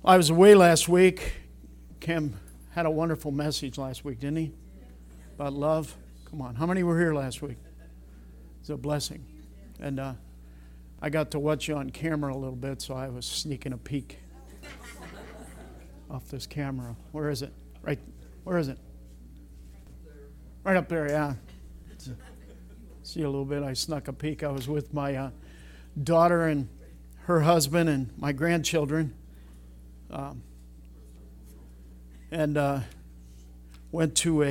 I was away last week. Kim had a wonderful message last week, didn't he? About love. Come on. How many were here last week? It's a blessing. And I got to watch you on camera a little bit, so I was sneaking a peek off this camera. Where is it? Right. Where is it? Right up there, yeah. See a little bit. I snuck a peek. I was with my daughter and her husband and my grandchildren. And went to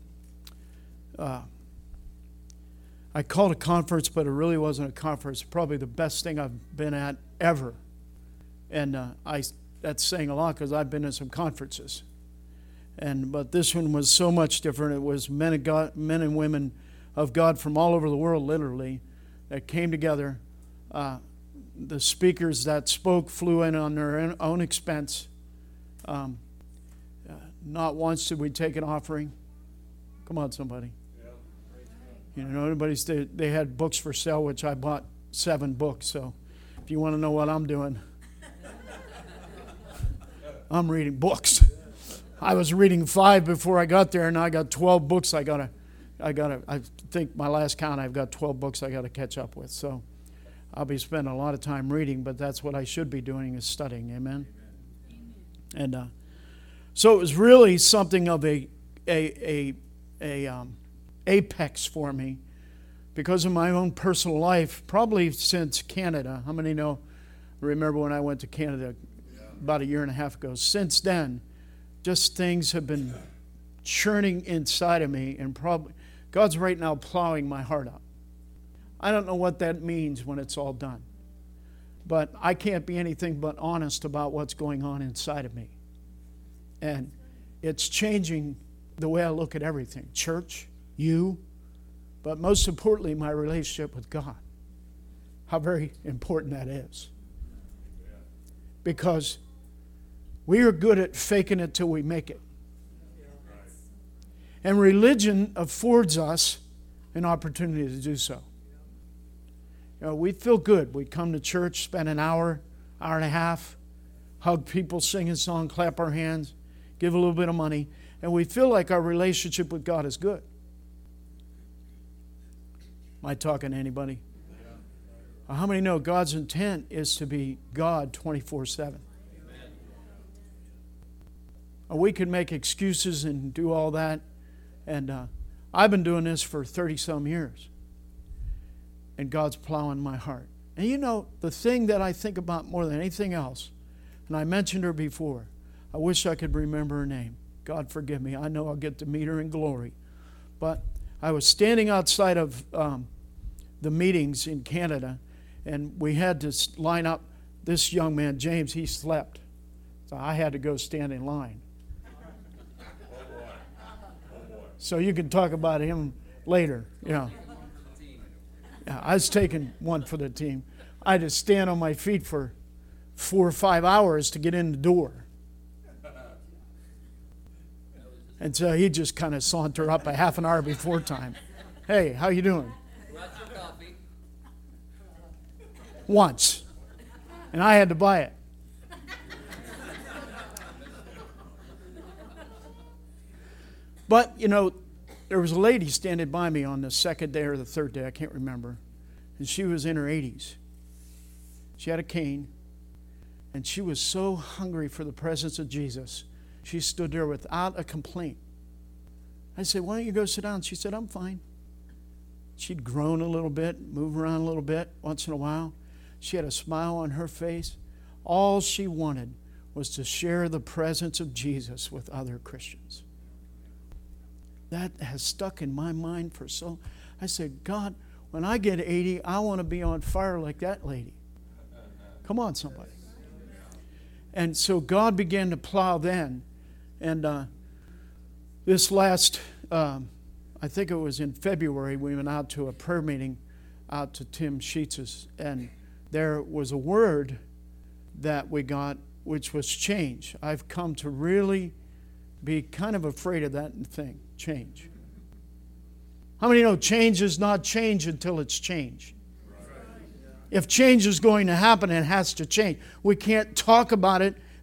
I called a conference, but it really wasn't a conference. Probably the best thing I've been at ever. And that's saying a lot because I've been in some conferences. But this one was so much different. It was men and women of God from all over the world, literally, that came together. The speakers that spoke flew in on their own expense. Not once did we take an offering. Come on, somebody. You know, they had books for sale, which I bought 7 books. So if you want to know what I'm doing, I'm reading books. I was reading 5 before I got there, and I got 12 books. I think my last count, I've got 12 books I got to catch up with. So I'll be spending a lot of time reading, but that's what I should be doing, is studying. Amen. And so it was really something of a apex for me because of my own personal life, probably since Canada. How many remember when I went to Canada about 1.5 years ago? Since then, just things have been churning inside of me, and probably God's right now plowing my heart up. I don't know what that means when it's all done, but I can't be anything but honest about what's going on inside of me. And it's changing the way I look at everything. Church, you, but most importantly, my relationship with God. How very important that is. Because we are good at faking it till we make it. And religion affords us an opportunity to do so. You know, we feel good. We come to church, spend an hour and a half, hug people, sing a song, clap our hands, give a little bit of money, and we feel like our relationship with God is good. Am I talking to anybody? How many know God's intent is to be God 24/7? We can make excuses and do all that, and I've been doing this for 30-some years, and God's plowing my heart. And you know, the thing that I think about more than anything else, and I mentioned her before, I wish I could remember her name. God forgive me. I know I'll get to meet her in glory. But I was standing outside of the meetings in Canada, and we had to line up. This young man, James, he slept. So I had to go stand in line. So you can talk about him later. Yeah, I was taking one for the team. I had to stand on my feet for 4 or 5 hours to get in the door. And so he just kind of sauntered up a half an hour before time. Hey, how you doing? Once. And I had to buy it. But, you know, there was a lady standing by me on the second day or the third day, I can't remember. And she was in her 80s. She had a cane. And she was so hungry for the presence of Jesus. She stood there without a complaint. I said, why don't you go sit down? She said, I'm fine. She'd groan a little bit, move around a little bit once in a while. She had a smile on her face. All she wanted was to share the presence of Jesus with other Christians. That has stuck in my mind for so. I said, God, when I get 80, I want to be on fire like that lady. Come on, somebody. And so God began to plow then. And this last, I think it was in February, we went out to a prayer meeting out to Tim Sheets's. And there was a word that we got, which was change. I've come to really be kind of afraid of that thing, change. How many know change is not change until it's change? If change is going to happen, it has to change. We can't talk about it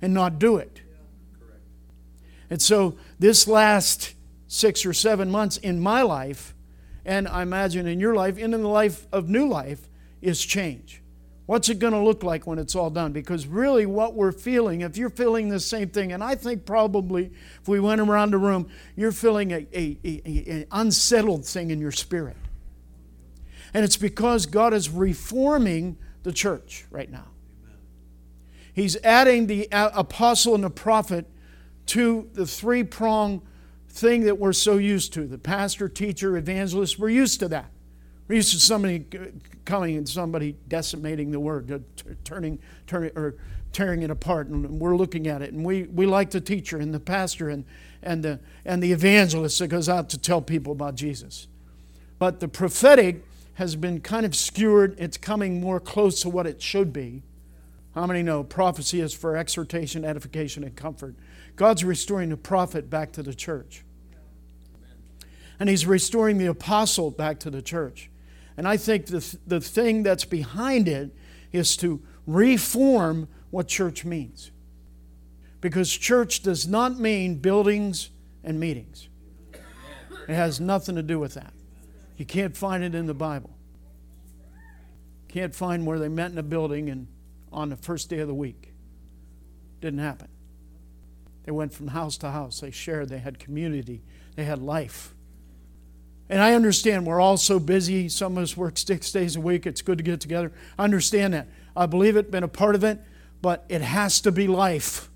and not do it. And so this last 6 or 7 months in my life, and I imagine in your life, and in the life of New Life, is change. What's it going to look like when it's all done? Because really what we're feeling, if you're feeling the same thing, and I think probably if we went around the room, you're feeling an unsettled thing in your spirit. And it's because God is reforming the church right now. He's adding the apostle and the prophet to the three-prong thing that we're so used to. The pastor, teacher, evangelist, we're used to that. We're used to somebody coming and somebody decimating the word, tearing it apart, and we're looking at it. And we like the teacher and the pastor and the evangelist that goes out to tell people about Jesus. But the prophetic has been kind of skewered. It's coming more close to what it should be. How many know prophecy is for exhortation, edification, and comfort? God's restoring the prophet back to the church. And He's restoring the apostle back to the church. And I think the thing that's behind it is to reform what church means. Because church does not mean buildings and meetings. It has nothing to do with that. You can't find it in the Bible. Can't find where they met in a building and on the first day of the week. Didn't happen. They went from house to house. They shared. They had community. They had life. And I understand we're all so busy. Some of us work 6 days a week. It's good to get together. I understand that. I believe it, been a part of it, but it has to be life.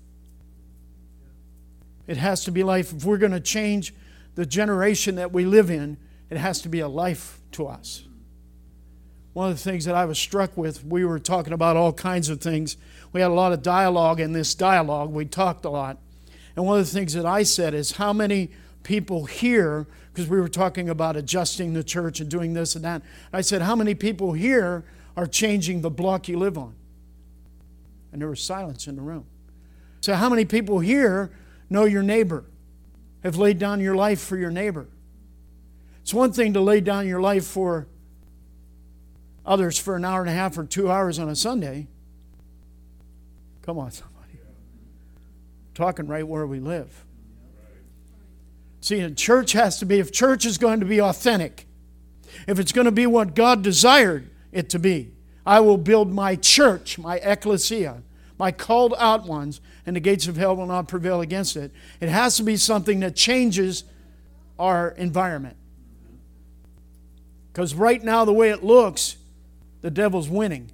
It has to be life. If we're going to change the generation that we live in, it has to be a life to us. One of the things that I was struck with, we were talking about all kinds of things. We had a lot of dialogue in this dialogue. We talked a lot. And one of the things that I said is how many people here, because we were talking about adjusting the church and doing this and that. I said, how many people here are changing the block you live on? And there was silence in the room. So how many people here know your neighbor, have laid down your life for your neighbor? It's one thing to lay down your life for others for an hour and a half or 2 hours on a Sunday. Come on, somebody. Talking right where we live. See, a church has to be, if church is going to be authentic, if it's going to be what God desired it to be, I will build my church, my ecclesia, my called out ones, and the gates of hell will not prevail against it. It has to be something that changes our environment. Because right now, the way it looks, the devil's winning.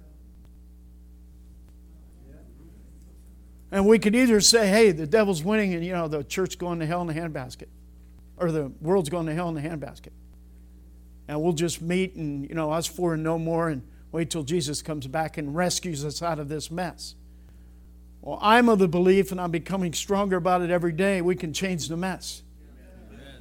And we could either say, hey, the devil's winning and, the church going to hell in the handbasket. Or the world's going to hell in the handbasket. And we'll just meet and, us four and no more and wait till Jesus comes back and rescues us out of this mess. Well, I'm of the belief, and I'm becoming stronger about it every day, we can change the mess. Amen.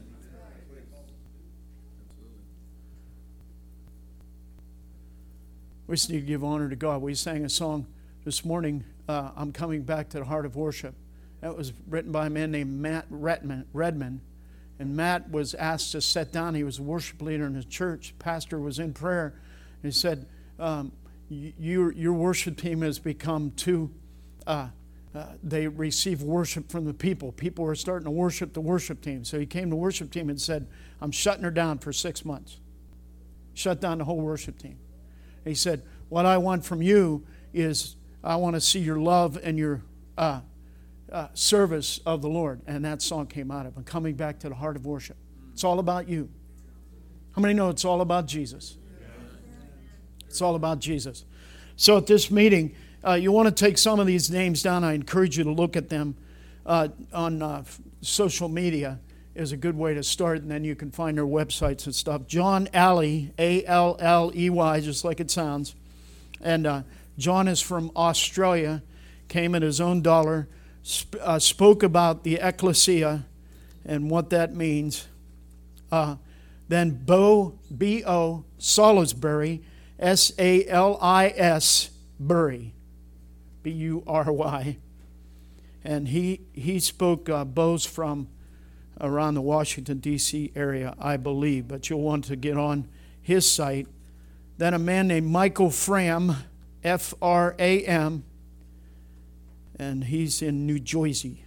We just need to give honor to God. We sang a song this morning, I'm coming back to the heart of worship. That was written by a man named Matt Redman. And Matt was asked to sit down. He was a worship leader in his church. Pastor was in prayer. And he said, your worship team has become too... they receive worship from the people. People are starting to worship the worship team. So he came to worship team and said, I'm shutting her down for 6 months. Shut down the whole worship team. And he said, what I want from you is I want to see your love and your service of the Lord. And that song came out of it, coming back to the heart of worship. It's all about you. How many know it's all about Jesus? It's all about Jesus. So at this meeting, you want to take some of these names down. I encourage you to look at them on social media is a good way to start, and then you can find their websites and stuff. John Alley, Alley, just like it sounds. And John is from Australia, came at his own dollar, spoke about the ecclesia and what that means. Then Bo, B-O, Salisbury, S-A-L-I-S, Bury, B-U-R-Y. And he spoke, Bo's from around the Washington, D.C. area, I believe, but you'll want to get on his site. Then a man named Michael Fram, F-R-A-M, and he's in New Jersey.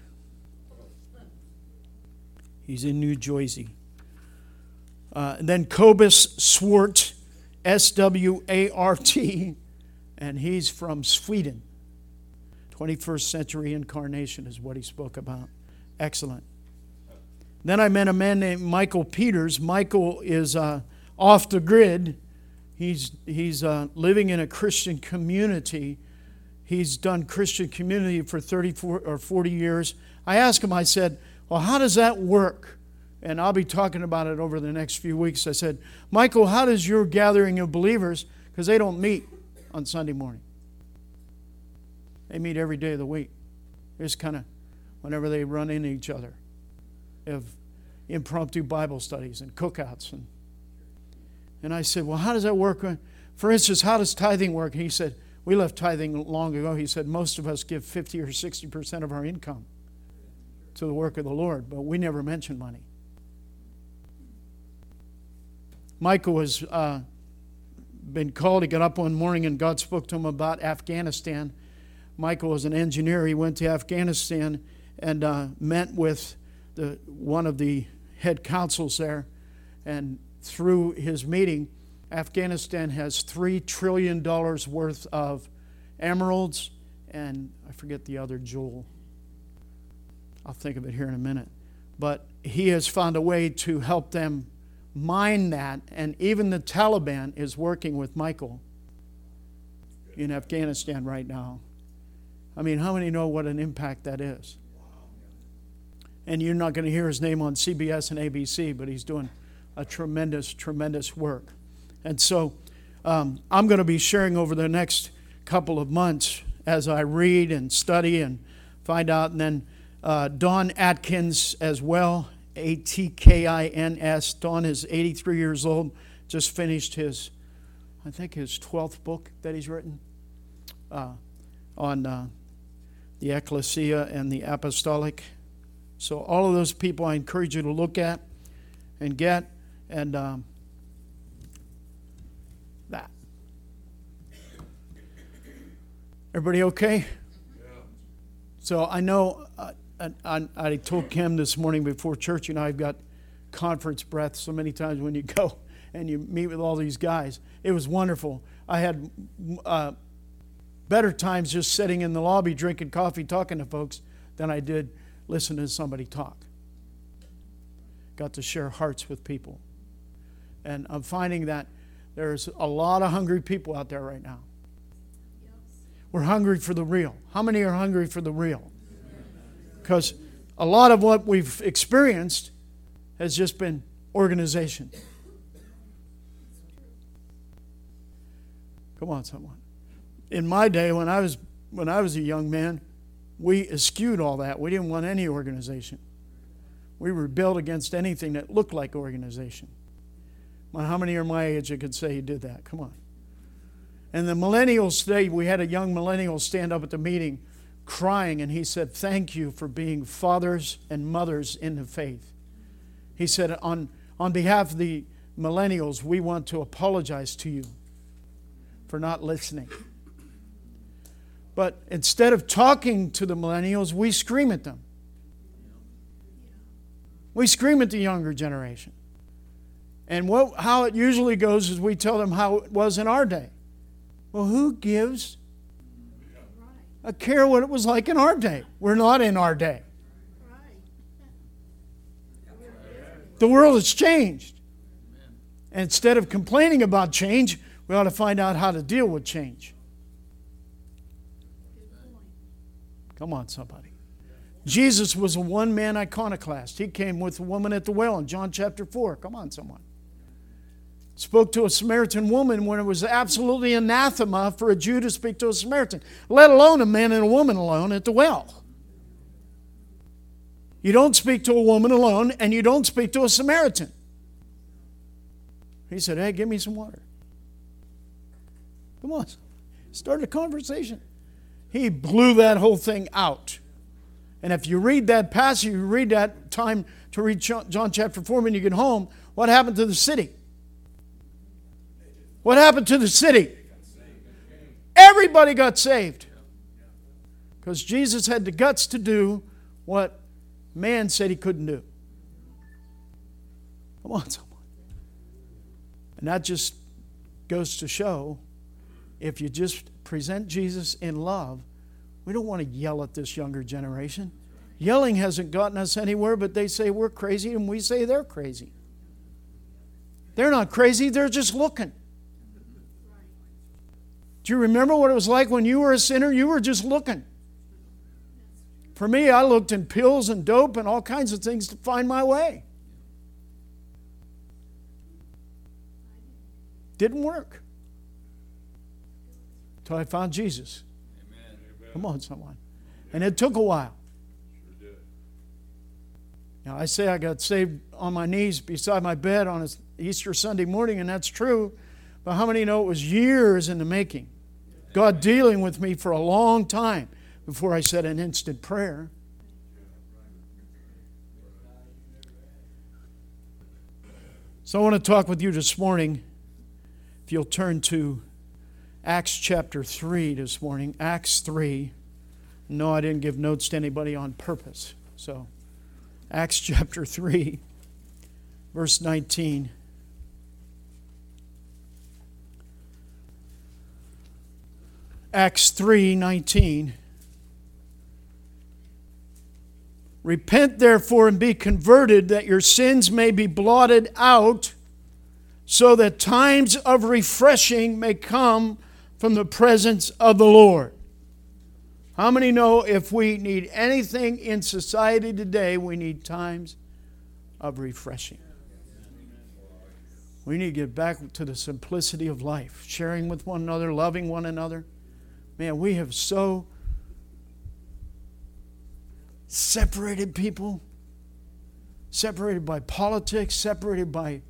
He's in New Jersey. And then Cobus Swart, S-W-A-R-T, and he's from Sweden. 21st century incarnation is what he spoke about. Excellent. Then I met a man named Michael Peters. Michael is off the grid. He's living in a Christian community. He's done Christian community for 34 or 40 years. I asked him, I said, well, how does that work? And I'll be talking about it over the next few weeks. I said, Michael, how does your gathering of believers, because they don't meet on Sunday morning. They meet every day of the week. Just kind of whenever they run into each other. They have impromptu Bible studies and cookouts. And I said, well, how does that work? For instance, how does tithing work? And he said, we left tithing long ago. He said, most of us give 50 or 60% of our income to the work of the Lord, but we never mention money. Michael has been called. He got up one morning and God spoke to him about Afghanistan. Michael was an engineer. He went to Afghanistan and met with one of the head councils there. And through his meeting, Afghanistan has $3 trillion worth of emeralds and I forget the other jewel. I'll think of it here in a minute. But he has found a way to help them mine that, and even the Taliban is working with Michael in Afghanistan right now. I mean, how many know what an impact that is? And you're not going to hear his name on CBS and ABC, but he's doing a tremendous, tremendous work. And so I'm going to be sharing over the next couple of months as I read and study and find out. And then Don Atkins as well, Atkins. Don is 83 years old, just finished his 12th book that he's written on the ecclesia and the apostolic. So all of those people I encourage you to look at and get. And that. Everybody okay? Yeah. So I know... I told Kim this morning before church, I've got conference breath so many times when you go and you meet with all these guys. It was wonderful. I had better times just sitting in the lobby drinking coffee talking to folks than I did listening to somebody talk. Got to share hearts with people. And I'm finding that there's a lot of hungry people out there right now. We're hungry for the real. How many are hungry for the real? Because a lot of what we've experienced has just been organization. Come on, someone. In my day, when I was a young man, we eschewed all that. We didn't want any organization. We rebelled against anything that looked like organization. Well, how many are my age that could say you did that? Come on. And the millennials today, we had a young millennial stand up at the meeting crying, and he said, thank you for being fathers and mothers in the faith. He said, on behalf of the millennials, we want to apologize to you for not listening. But instead of talking to the millennials, we scream at them. We scream at the younger generation. And how it usually goes is we tell them how it was in our day. Well, who gives a care what it was like in our day? We're not in our day. The world has changed. And instead of complaining about change, we ought to find out how to deal with change. Come on, somebody. Jesus was a one-man iconoclast. He came with a woman at the well in John chapter 4. Come on, someone. Spoke to a Samaritan woman when it was absolutely anathema for a Jew to speak to a Samaritan, let alone a man and a woman alone at the well. You don't speak to a woman alone, and you don't speak to a Samaritan. He said, hey, give me some water. Come on. Start a conversation. He blew that whole thing out. And if you read that passage, you read that time to read John chapter 4 when you get home, what happened to the city? What happened to the city? Everybody got saved. Because Jesus had the guts to do what man said he couldn't do. Come on, someone. And that just goes to show, if you just present Jesus in love, we don't want to yell at this younger generation. Yelling hasn't gotten us anywhere, but they say we're crazy and we say they're crazy. They're not crazy, they're just looking. Do you remember what it was like when you were a sinner? You were just looking. For me, I looked in pills and dope and all kinds of things to find my way. Didn't work. Until I found Jesus. Amen. Come on, someone. And it took a while. Sure did. Now, I say I got saved on my knees beside my bed on an Easter Sunday morning, and that's true. But how many know it was years in the making? God dealing with me for a long time before I said an instant prayer. So I want to talk with you this morning. If you'll turn to Acts chapter 3 this morning. Acts 3. No, I didn't give notes to anybody on purpose. So, Acts chapter 3, verse 19. Acts 3:19. Repent therefore and be converted, that your sins may be blotted out, so that times of refreshing may come from the presence of the Lord. How many know if we need anything in society today, we need times of refreshing? We need to get back to the simplicity of life, sharing with one another, loving one another. Man, we have so separated people, separated by politics, separated by...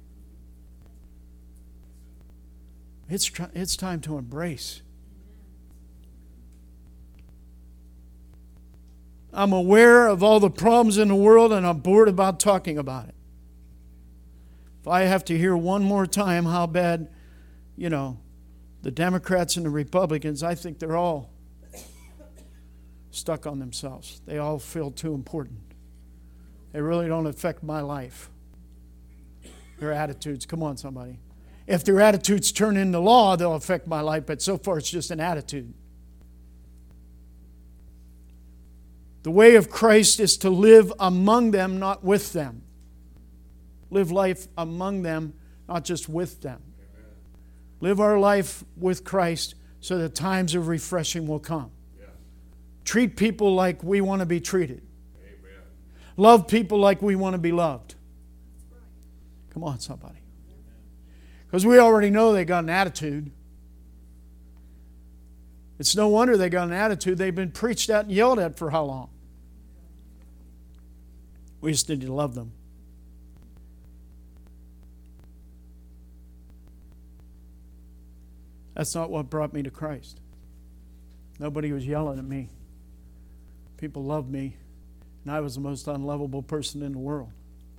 It's time to embrace. I'm aware of all the problems in the world, and I'm bored about talking about it. If I have to hear one more time how bad, the Democrats and the Republicans, I think they're all stuck on themselves. They all feel too important. They really don't affect my life. Their attitudes, come on somebody. If their attitudes turn into law, they'll affect my life, but so far it's just an attitude. The way of Christ is to live among them, not with them. Live life among them, not just with them. Amen. Live our life with Christ so that times of refreshing will come. Yeah. Treat people like we want to be treated. Amen. Love people like we want to be loved. Come on, somebody. Because we already know they got an attitude. It's no wonder they got an attitude. They've been preached at and yelled at for how long? We just need to love them. That's not what brought me to Christ. Nobody was yelling at me. People loved me, and I was the most unlovable person in the world.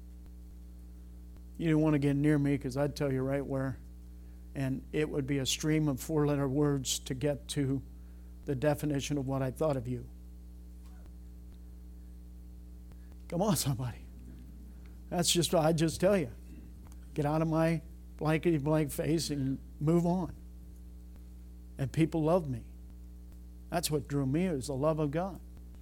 You didn't want to get near me because I'd tell you right where. And it would be a stream of four-letter words to get to the definition of what I thought of you. Come on, somebody. That's just what I just tell you. Get out of my blankety-blank face and move on. And people loved me. That's what drew me, is the love of God.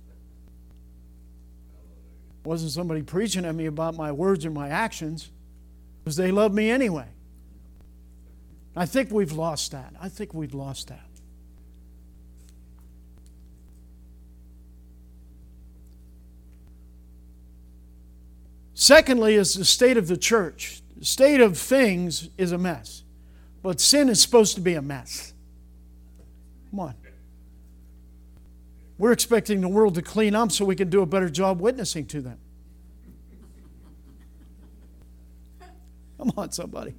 It wasn't somebody preaching at me about my words or my actions. Because they love me anyway. I think we've lost that. Secondly is the state of the church. The state of things is a mess. But sin is supposed to be a mess. Come on. We're expecting the world to clean up so we can do a better job witnessing to them. Come on, somebody.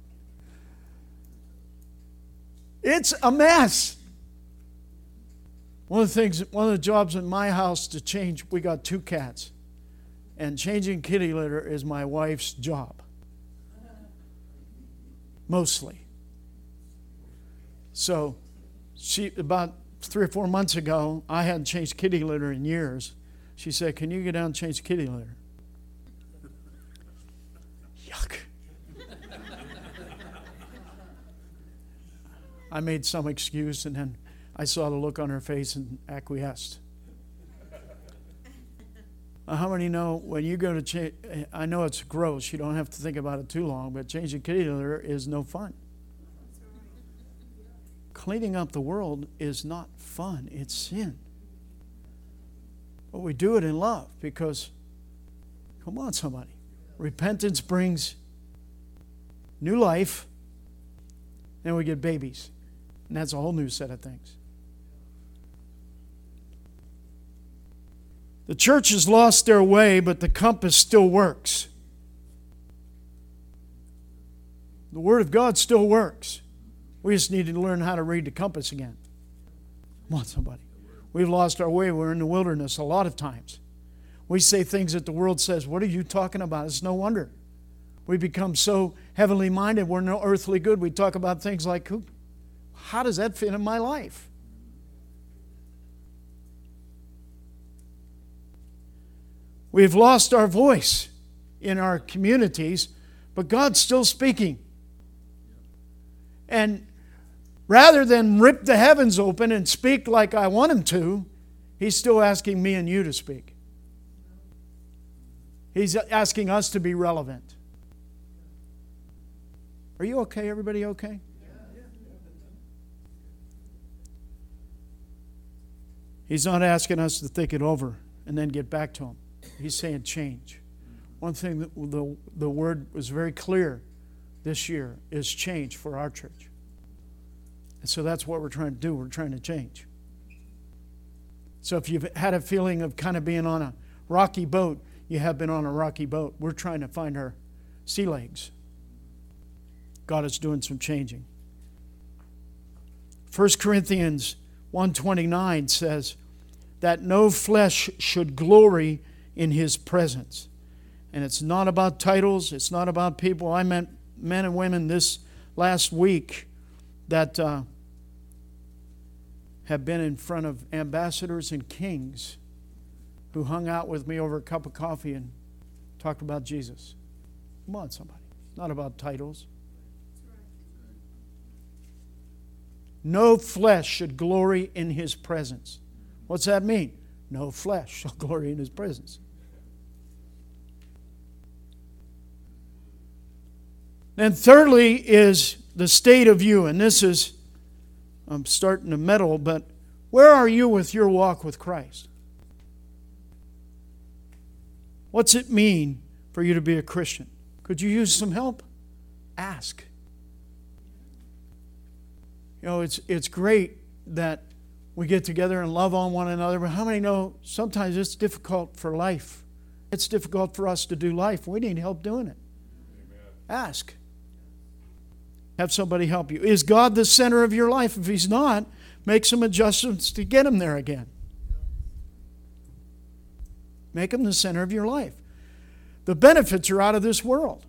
It's a mess. One of the jobs in my house to change, we got 2 cats. And changing kitty litter is my wife's job. Mostly. So, about 3 or 4 months ago, I hadn't changed kitty litter in years. She said, "Can you get down and change the kitty litter?" Yuck. I made some excuse, and then I saw the look on her face and acquiesced. How many know when you go to change, I know it's gross, you don't have to think about it too long, but changing kitty litter is no fun. Cleaning up the world is not fun, it's sin. But we do it in love because, come on somebody, repentance brings new life, and we get babies. And that's a whole new set of things. The church has lost their way, but the compass still works. The Word of God still works. We just need to learn how to read the compass again. Come on, somebody. We've lost our way. We're in the wilderness a lot of times. We say things that the world says, "What are you talking about?" It's no wonder. We become so heavenly minded, we're no earthly good. We talk about things like, how does that fit in my life? We've lost our voice in our communities, but God's still speaking. And rather than rip the heavens open and speak like I want Him to, He's still asking me and you to speak. He's asking us to be relevant. Are you okay? Everybody okay? He's not asking us to think it over and then get back to Him. He's saying change. One thing that the Word was very clear this year is change for our church. And so that's what we're trying to do. We're trying to change. So if you've had a feeling of kind of being on a rocky boat, you have been on a rocky boat. We're trying to find our sea legs. God is doing some changing. 1 Corinthians 1:29 says that no flesh should glory in His presence. And it's not about titles. It's not about people. I met men and women this last week that have been in front of ambassadors and kings who hung out with me over a cup of coffee and talked about Jesus. Come on, somebody. It's not about titles. No flesh should glory in His presence. What's that mean? No flesh shall glory in His presence. And thirdly is the state of you. And this is, I'm starting to meddle, but where are you with your walk with Christ? What's it mean for you to be a Christian? Could you use some help? Ask. You know, it's great that we get together and love on one another, but how many know sometimes it's difficult for life? It's difficult for us to do life. We need help doing it. Amen. Ask. Have somebody help you. Is God the center of your life? If He's not, make some adjustments to get Him there again. Make Him the center of your life. The benefits are out of this world.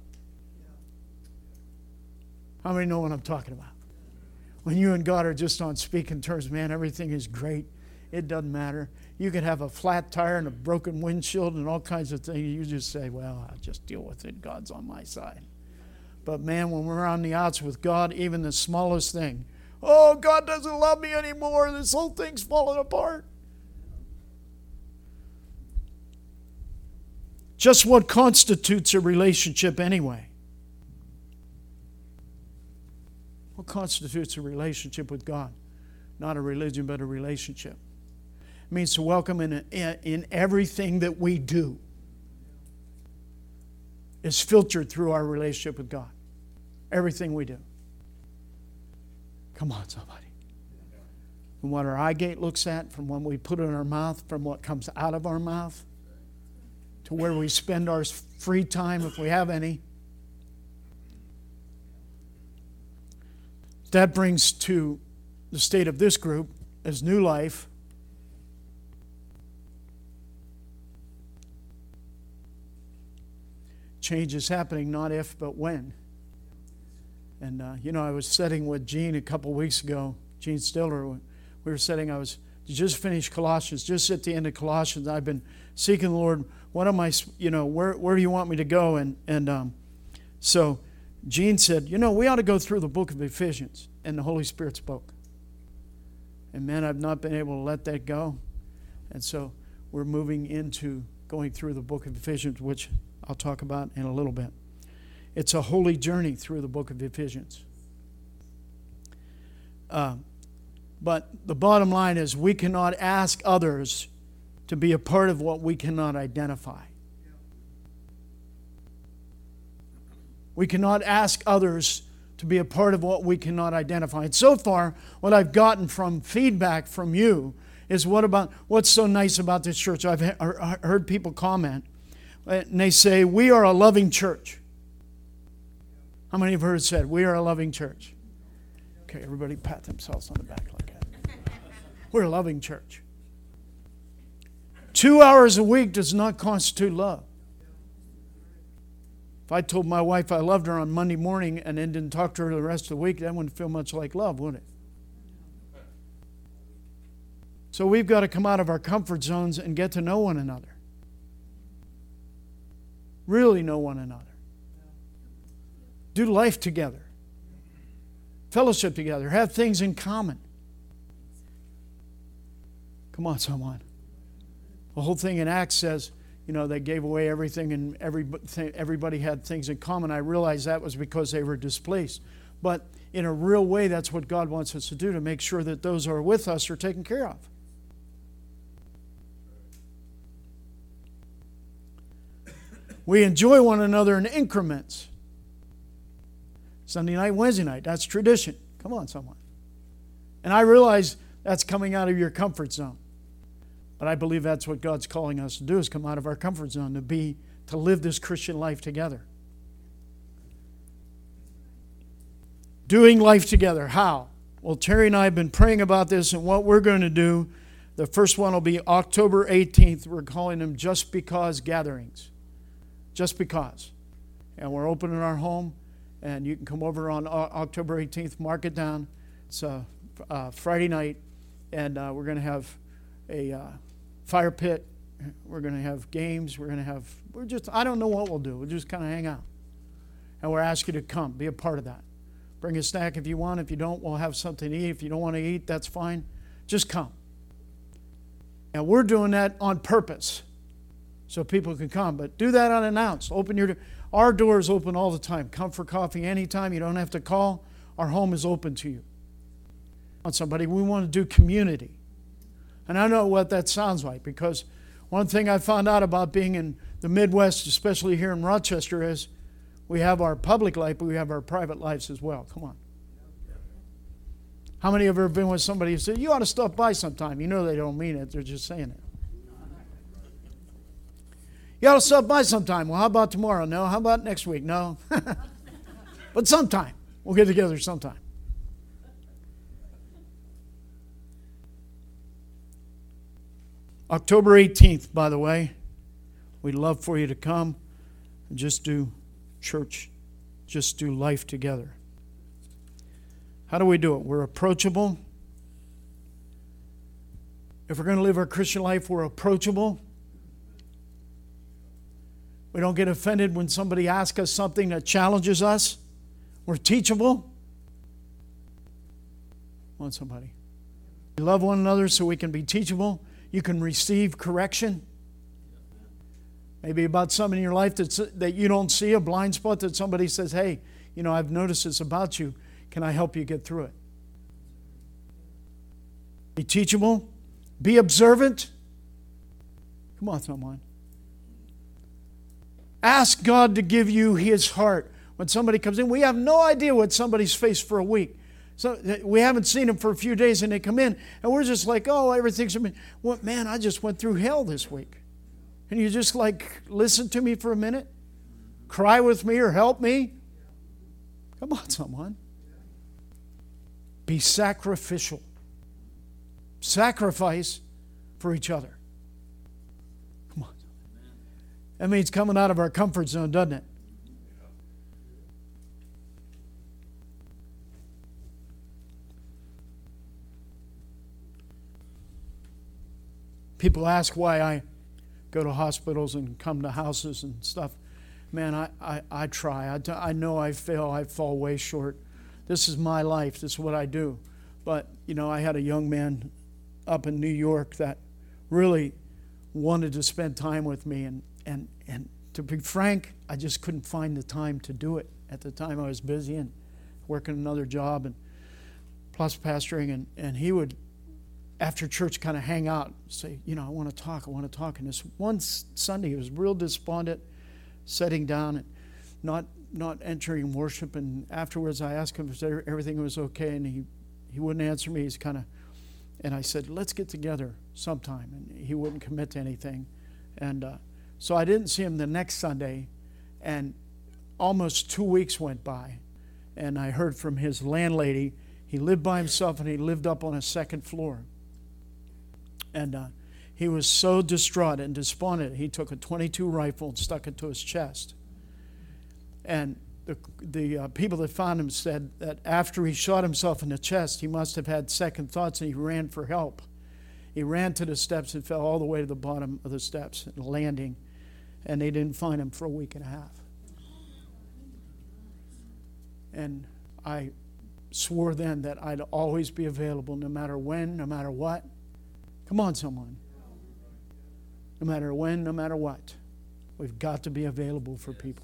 How many know what I'm talking about? When you and God are just on speaking terms, man, everything is great. It doesn't matter. You could have a flat tire and a broken windshield and all kinds of things. You just say, well, I'll just deal with it. God's on my side. But man, when we're on the outs with God, even the smallest thing, oh, God doesn't love me anymore. This whole thing's falling apart. Just what constitutes a relationship anyway? What constitutes a relationship with God? Not a religion, but a relationship. It means to welcome in everything that we do is filtered through our relationship with God. Everything we do. Come on, somebody. From what our eye gate looks at, from what we put in our mouth, from what comes out of our mouth, to where we spend our free time, if we have any. That brings to the state of this group as new life. Change is happening, not if, but when. And, I was sitting with Gene a couple weeks ago, Gene Stiller. we were sitting, I was just finished Colossians, just at the end of Colossians. I've been seeking the Lord. What am I, where do you want me to go? And so Gene said, we ought to go through the book of Ephesians. And the Holy Spirit spoke. And man, I've not been able to let that go. And so we're moving into going through the book of Ephesians, which I'll talk about in a little bit. It's a holy journey through the book of Ephesians. But the bottom line is we cannot ask others to be a part of what we cannot identify. We cannot ask others to be a part of what we cannot identify. And so far, what I've gotten from feedback from you is what's so nice about this church. I've heard people comment, and they say, we are a loving church. How many have heard it said, we are a loving church? Okay, everybody pat themselves on the back like that. We're a loving church. 2 hours a week does not constitute love. If I told my wife I loved her on Monday morning and then didn't talk to her the rest of the week, that wouldn't feel much like love, would it? So we've got to come out of our comfort zones and get to know one another. Really know one another. Do life together. Fellowship together. Have things in common. Come on, someone. The whole thing in Acts says, they gave away everything and everybody had things in common. I realized that was because they were displaced. But in a real way, that's what God wants us to do, to make sure that those who are with us are taken care of. We enjoy one another in increments. Sunday night, Wednesday night, that's tradition. Come on, someone. And I realize that's coming out of your comfort zone. But I believe that's what God's calling us to do, is come out of our comfort zone, to live this Christian life together. Doing life together. How? Well, Terry and I have been praying about this, and what we're going to do, the first one will be October 18th. We're calling them Just Because gatherings. Just because. And we're opening our home, and you can come over on October 18th, mark it down. It's a Friday night, and we're going to have a fire pit. We're going to have games. I don't know what we'll do. We'll just kind of hang out. And we're asking you to come, be a part of that. Bring a snack if you want. If you don't, we'll have something to eat. If you don't want to eat, that's fine. Just come. And we're doing that on purpose, so people can come. But do that unannounced. Our door is open all the time. Come for coffee anytime. You don't have to call. Our home is open to you. On somebody, we want to do community. And I know what that sounds like, because one thing I found out about being in the Midwest, especially here in Rochester, is we have our public life, but we have our private lives as well. Come on. How many have ever been with somebody who said, you ought to stop by sometime? You know they don't mean it. They're just saying it. You ought to stop by sometime. Well, how about tomorrow? No. How about next week? No. But sometime. We'll get together sometime. October 18th, by the way. We'd love for you to come and just do church, just do life together. How do we do it? We're approachable. If we're going to live our Christian life, we're approachable. We don't get offended when somebody asks us something that challenges us. We're teachable. Come on, somebody. We love one another so we can be teachable. You can receive correction. Maybe about something in your life that you don't see, a blind spot that somebody says, hey, I've noticed this about you. Can I help you get through it? Be teachable. Be observant. Come on, someone. Ask God to give you His heart. When somebody comes in, we have no idea what somebody's faced for a week. So we haven't seen them for a few days, and they come in, and we're just like, oh, everything's... Well, man, I just went through hell this week. And you just listen to me for a minute? Cry with me or help me? Come on, someone. Be sacrificial. Sacrifice for each other. Come on. That means coming out of our comfort zone, doesn't it? People ask why I go to hospitals and come to houses and stuff. Man, I try. I know I fail. I fall way short. This is my life. This is what I do. But, I had a young man up in New York that really wanted to spend time with me. And to be frank, I just couldn't find the time to do it. At the time, I was busy and working another job and plus pastoring. And he would, after church, kind of hang out and say, I want to talk. And this one Sunday, he was real despondent, sitting down and not entering worship. And afterwards, I asked him if everything was okay, and he wouldn't answer me. And I said, let's get together sometime. And he wouldn't commit to anything. And so I didn't see him the next Sunday, and almost 2 weeks went by. And I heard from his landlady. He lived by himself, and he lived up on a second floor. And he was so distraught and despondent, he took a .22 rifle and stuck it to his chest. And the people that found him said that after he shot himself in the chest, he must have had second thoughts, and he ran for help. He ran to the steps and fell all the way to the bottom of the steps, landing, and they didn't find him for a week and a half. And I swore then that I'd always be available, no matter when, no matter what. Come on, someone. No matter when, no matter what. We've got to be available for people.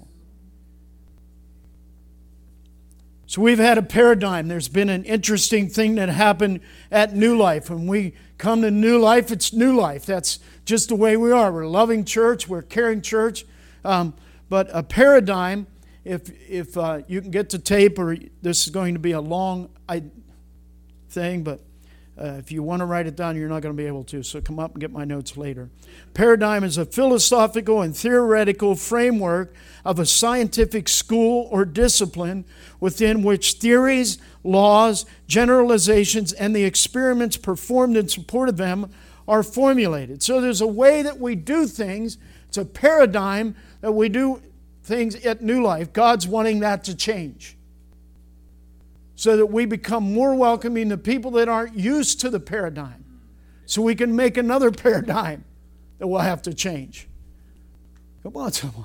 So we've had a paradigm. There's been an interesting thing that happened at New Life. When we come to New Life, it's New Life. That's just the way we are. We're a loving church. We're a caring church. But a paradigm, if you can get to tape, or this is going to be a long thing, but if you want to write it down, you're not going to be able to. So come up and get my notes later. Paradigm is a philosophical and theoretical framework of a scientific school or discipline within which theories, laws, generalizations, and the experiments performed in support of them are formulated. So there's a way that we do things. It's a paradigm that we do things at New Life. God's wanting that to change, so that we become more welcoming to people that aren't used to the paradigm. So we can make another paradigm that will have to change. Come on, someone.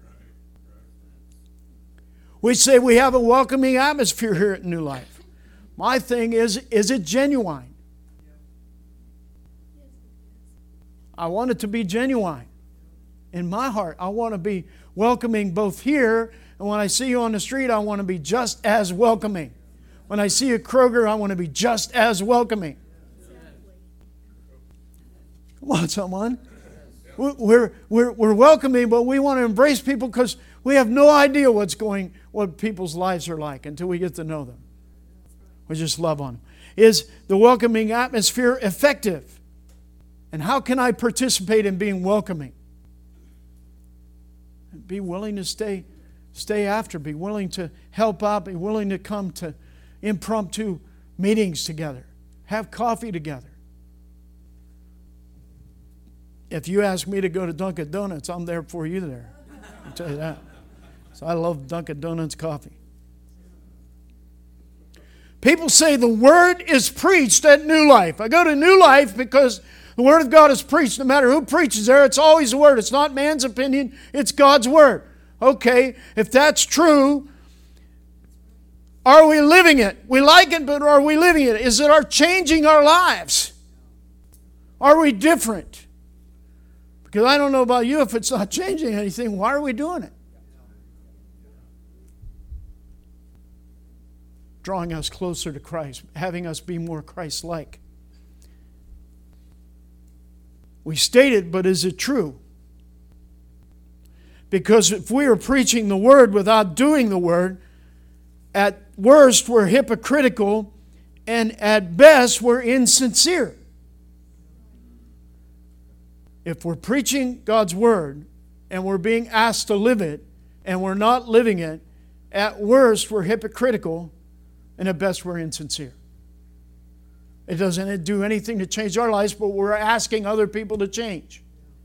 We say we have a welcoming atmosphere here at New Life. My thing is it genuine? I want it to be genuine. In my heart, I want to be welcoming both here, and when I see you on the street, I want to be just as welcoming. When I see a Kroger, I want to be just as welcoming. Come on, someone. We're welcoming, but we want to embrace people because we have no idea what people's lives are like until we get to know them. We just love on them. Is the welcoming atmosphere effective? And how can I participate in being welcoming? Be willing to stay after. Be willing to help out. Be willing to come to impromptu meetings together. Have coffee together. If you ask me to go to Dunkin' Donuts, I'm there for you there. I'll tell you that. So I love Dunkin' Donuts coffee. People say the Word is preached at New Life. I go to New Life because the Word of God is preached. No matter who preaches there, it's always the Word. It's not man's opinion. It's God's Word. Okay, if that's true, are we living it? We like it, but are we living it? Is it changing our lives? Are we different? Because I don't know about you, if it's not changing anything, why are we doing it? Drawing us closer to Christ, having us be more Christ-like. We state it, but is it true? Because if we are preaching the Word without doing the Word, at worst, we're hypocritical, and at best, we're insincere. If we're preaching God's Word, and we're being asked to live it, and we're not living it, at worst, we're hypocritical, and at best, we're insincere. It doesn't do anything to change our lives, but we're asking other people to change.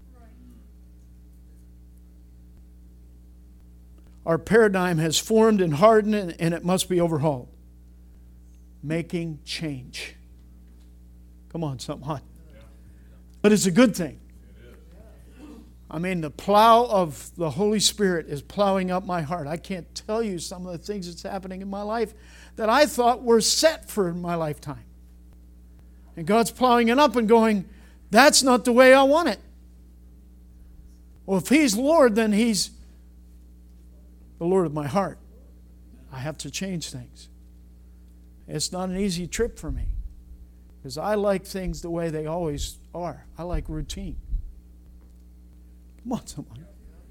Our paradigm has formed and hardened, and it must be overhauled. Making change. Come on, someone. But it's a good thing. I mean, the plow of the Holy Spirit is plowing up my heart. I can't tell you some of the things that's happening in my life that I thought were set for my lifetime. And God's plowing it up and going, that's not the way I want it. Well, if He's Lord, then He's the Lord of my heart. I have to change things. It's not an easy trip for me because I like things the way they always are. I like routine. Come on, someone.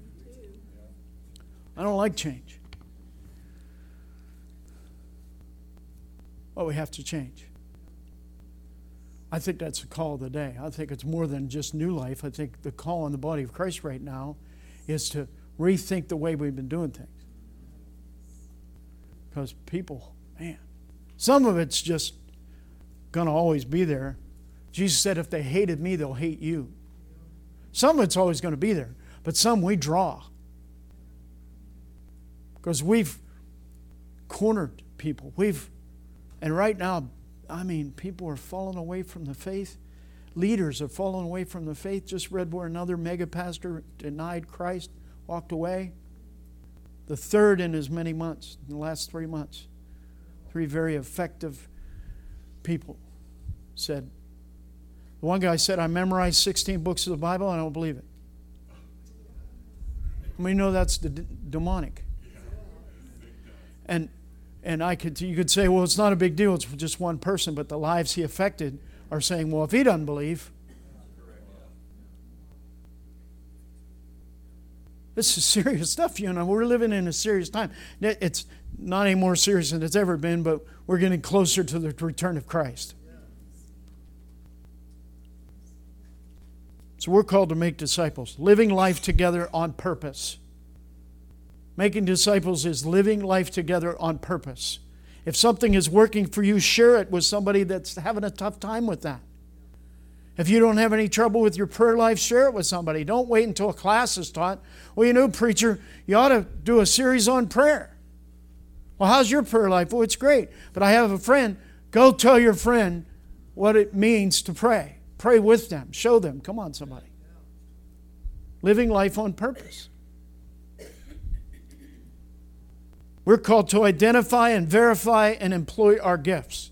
I don't like change. But we have to change. I think that's the call of the day. I think it's more than just New Life. I think the call on the body of Christ right now is to rethink the way we've been doing things. Because people, man, some of it's just going to always be there. Jesus said, if they hated me, they'll hate you. Some of it's always going to be there, but some we draw. Because we've cornered people. And right now, I mean, people are falling away from the faith. Leaders have fallen away from the faith. Just read where another mega pastor denied Christ, walked away. The third in as many months, in the last 3 months. 3 very effective people said. The one guy said, I memorized 16 books of the Bible. I don't believe it. I mean, that's demonic. And you could say, well, it's not a big deal. It's just one person. But the lives he affected are saying, well, if he doesn't believe. This is serious stuff, We're living in a serious time. It's not any more serious than it's ever been, but we're getting closer to the return of Christ. So we're called to make disciples. Living life together on purpose. Making disciples is living life together on purpose. If something is working for you, share it with somebody that's having a tough time with that. If you don't have any trouble with your prayer life, share it with somebody. Don't wait until a class is taught. Well, preacher, you ought to do a series on prayer. Well, how's your prayer life? Well, it's great. But I have a friend. Go tell your friend what it means to pray. Pray with them. Show them. Come on, somebody. Living life on purpose. We're called to identify and verify and employ our gifts.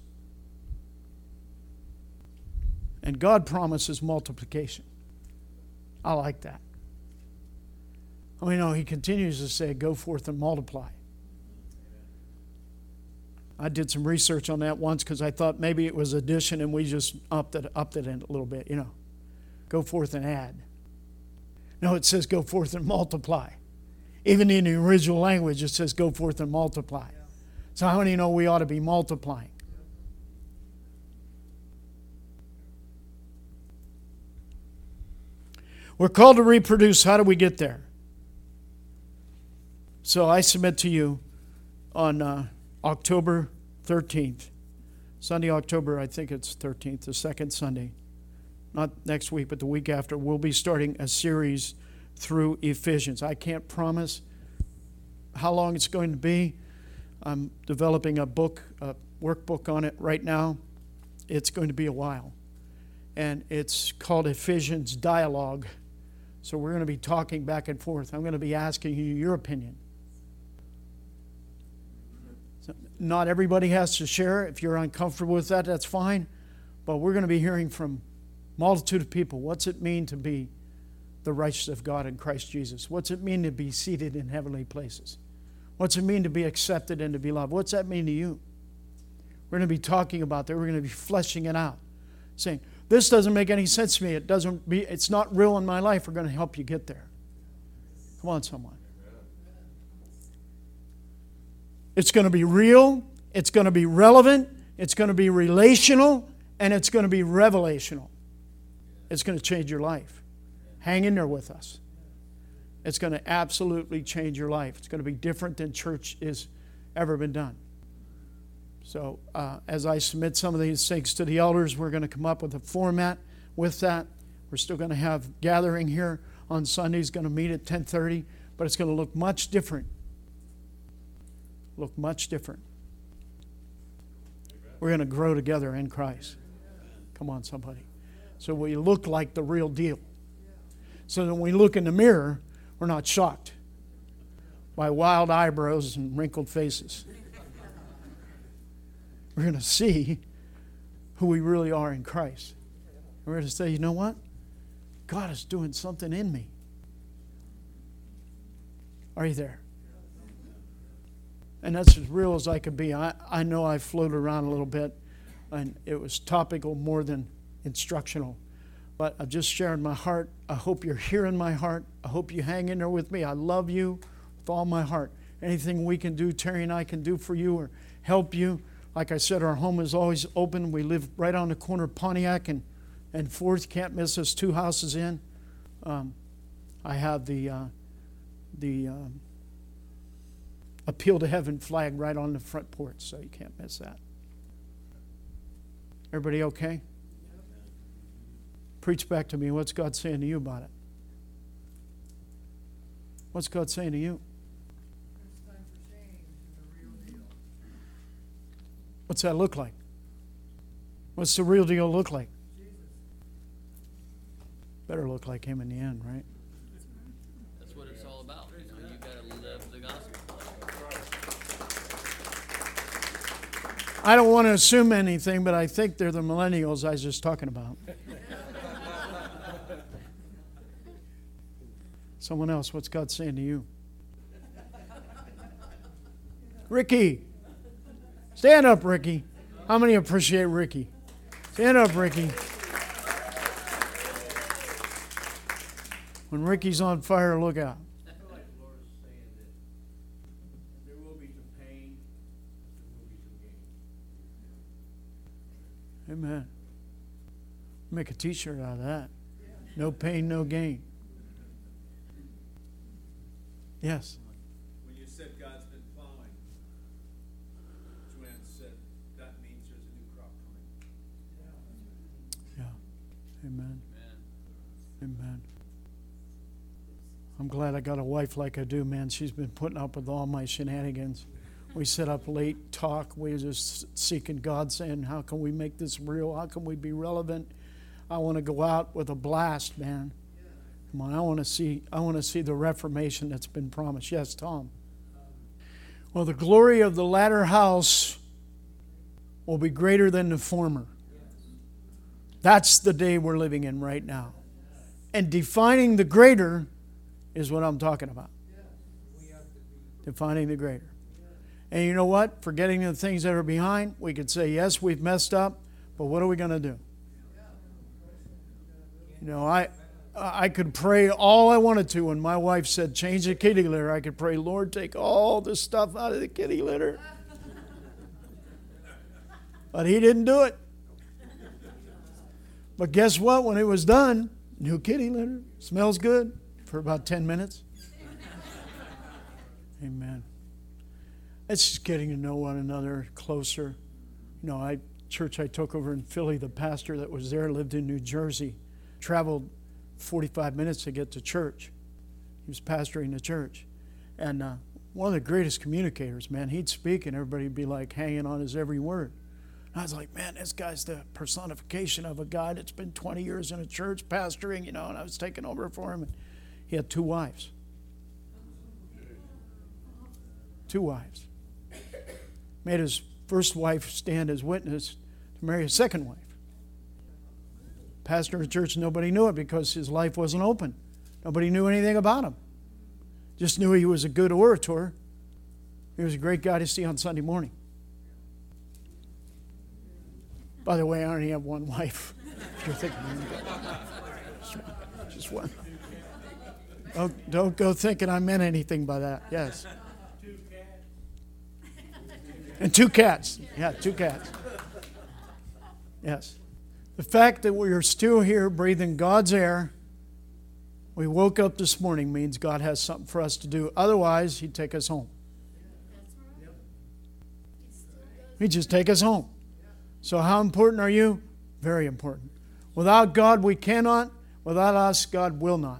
And God promises multiplication. I like that. He continues to say, go forth and multiply. I did some research on that once because I thought maybe it was addition and we just upped it in a little bit, Go forth and add. No, it says go forth and multiply. Even in the original language, it says go forth and multiply. So how many know we ought to be multiplying? We're called to reproduce. How do we get there? So I submit to you on October 13th, Sunday, October, I think it's 13th, the second Sunday, not next week, but the week after, we'll be starting a series through Ephesians. I can't promise how long it's going to be. I'm developing a workbook on it right now. It's going to be a while. And it's called Ephesians Dialogue. So we're going to be talking back and forth. I'm going to be asking you your opinion. So not everybody has to share. If you're uncomfortable with that, that's fine. But we're going to be hearing from a multitude of people. What's it mean to be the righteousness of God in Christ Jesus? What's it mean to be seated in heavenly places? What's it mean to be accepted and to be loved? What's that mean to you? We're going to be talking about that. We're going to be fleshing it out. Saying, this doesn't make any sense to me. It's not real in my life. We're going to help you get there. Come on, someone. It's going to be real. It's going to be relevant. It's going to be relational. And it's going to be revelational. It's going to change your life. Hang in there with us. It's going to absolutely change your life. It's going to be different than church has ever been done. So as I submit some of these things to the elders, we're going to come up with a format with that. We're still going to have gathering here on Sundays, going to meet at 10:30, but it's going to look much different. Look much different. We're going to grow together in Christ. Come on, somebody. So we look like the real deal. So that when we look in the mirror, we're not shocked by wild eyebrows and wrinkled faces. We're going to see who we really are in Christ. We're going to say, you know what? God is doing something in me. Are you there? And that's as real as I could be. I know I floated around a little bit, and it was topical more than instructional. But I've just shared my heart. I hope you're hearing my heart. I hope you hang in there with me. I love you with all my heart. Anything we can do, Terry and I can do for you or help you. Like I said, our home is always open. We live right on the corner of Pontiac and 4th. Can't miss us, 2 houses in. I have the Appeal to Heaven flag right on the front porch, so you can't miss that. Everybody okay? Preach back to me. What's God saying to you about it? What's God saying to you? It's time for change and the real deal. What's that look like? What's the real deal look like? Jesus. Better look like Him in the end, right? That's what it's all about. You know, you got to live the gospel. I don't want to assume anything, but I think they're the millennials I was just talking about. Someone else, what's God saying to you? Ricky. Stand up, Ricky. How many appreciate Ricky? Stand up, Ricky. When Ricky's on fire, look out. I feel like the Lord is saying that there will be some pain, there will be some gain. Amen. Make a t-shirt out of that. No pain, no gain. Yes. When you said God's been plowing, Joanne said that means there's a new crop coming. Yeah. Amen. Amen. I'm glad I got a wife like I do, man. She's been putting up with all my shenanigans. We sit up late, talk. We're just seeking God, saying, how can we make this real? How can we be relevant? I want to go out with a blast, man. Come on, I want to see the reformation that's been promised. Yes, Tom. Well, the glory of the latter house will be greater than the former. That's the day we're living in right now. And defining the greater is what I'm talking about. Defining the greater. And you know what? Forgetting the things that are behind, we could say, yes, we've messed up, but what are we going to do? You know, I could pray all I wanted to. When my wife said, change the kitty litter, I could pray, Lord, take all the stuff out of the kitty litter. But He didn't do it. But guess what? When it was done, new kitty litter, smells good for about 10 minutes. Amen. It's just getting to know one another closer. You know, church I took over in Philly, the pastor that was there lived in New Jersey, traveled 45 minutes to get to church. He was pastoring the church. And one of the greatest communicators, man. He'd speak and everybody would be like hanging on his every word. And I was like, man, this guy's the personification of a guy that's been 20 years in a church pastoring, you know, and I was taking over for him. And he had 2 wives. 2 wives. Made his first wife stand as witness to marry his second wife. Pastor of the church, nobody knew it because his life wasn't open. Nobody knew anything about him. Just knew he was a good orator. He was a great guy to see on Sunday morning. By the way, I only have 1 wife. If you're thinking, just 1. Don't go thinking I meant anything by that. Yes. 2 cats. And 2 cats. Yeah, 2 cats. Yes. The fact that we are still here breathing God's air, we woke up this morning, means God has something for us to do. Otherwise, He'd take us home. He'd just take us home. So how important are you? Very important. Without God, we cannot. Without us, God will not.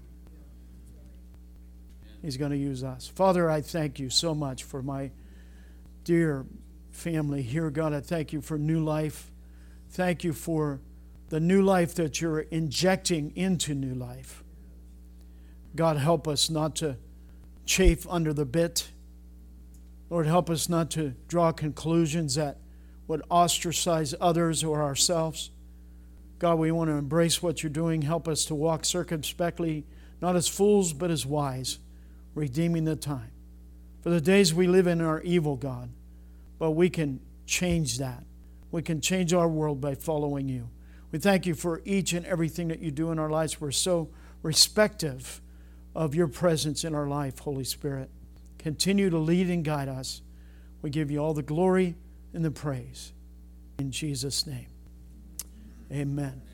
He's going to use us. Father, I thank You so much for my dear family here. God, I thank You for new life. Thank You for the new life that you're injecting into new life. God, help us not to chafe under the bit. Lord, help us not to draw conclusions that would ostracize others or ourselves. God, we want to embrace what you're doing. Help us to walk circumspectly, not as fools, but as wise, redeeming the time. For the days we live in are evil, God, but we can change that. We can change our world by following you. We thank you for each and everything that you do in our lives. We're so respective of your presence in our life, Holy Spirit. Continue to lead and guide us. We give you all the glory and the praise. In Jesus' name, amen.